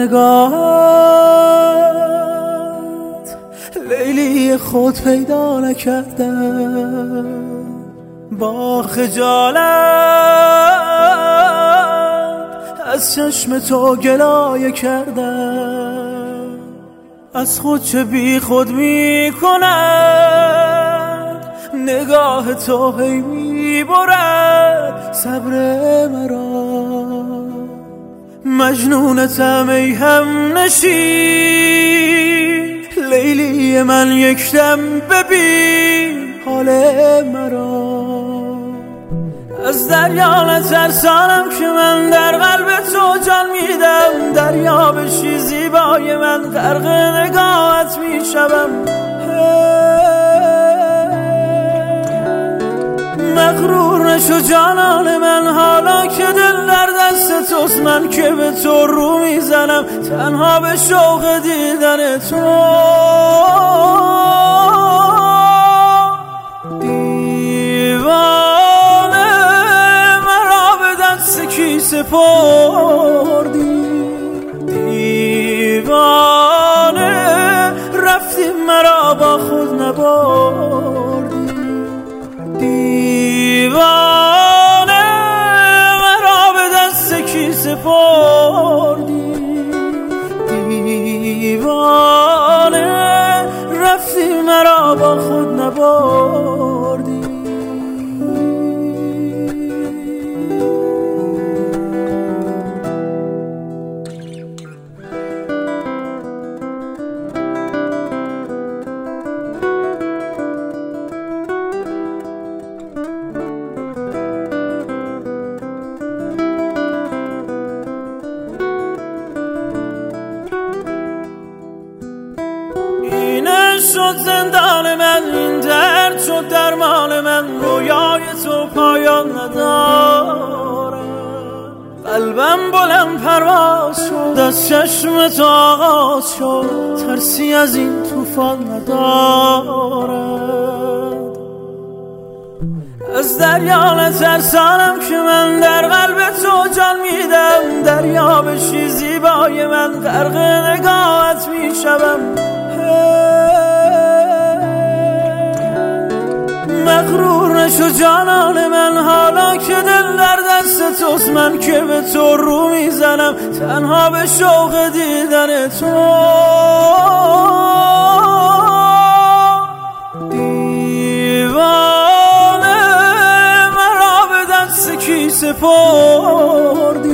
نگاهت لیلی خود پیدا نکردم، با خجالت از چشم تو گلایه کردم. از خود چه بی خود می کند نگاه تو، هی می برد صبر مرا. مجنونتم ای هم نشین لیلی من، یک دم ببین حال مرا. از دریا نترسانم که من در قلب تو جان میدم، دریا بشی زیبای من غرق نگاهت میشوم. مغرور نشو جانان من، حالا که دل در دست توست، من که به تو رو میزنم تنها به شوق دیدن تو. کی سپردی دیوانه، رفتی مرا با خود نبردی. دیوانه مرا به دست کی سپردی، دیوانه رفتی مرا با خود نبردی. شد زندان من، این درد شد درمان من، رویای تو پایان ندارم. قلبم بلند پرواز شد، از چشم تو آغاز شد، ترسی از این طوفان ندارد. از دریا نترسانم که من در قلب تو جان میدم، دریا بشی زیبای من غرق نگاهت میشوم. مغرور نشو جانان من، حالا که دل در دست توست، من که به تو رو میزنم تنها به شوق دیدن تو. دیوانه مرا به دست کی سپردی،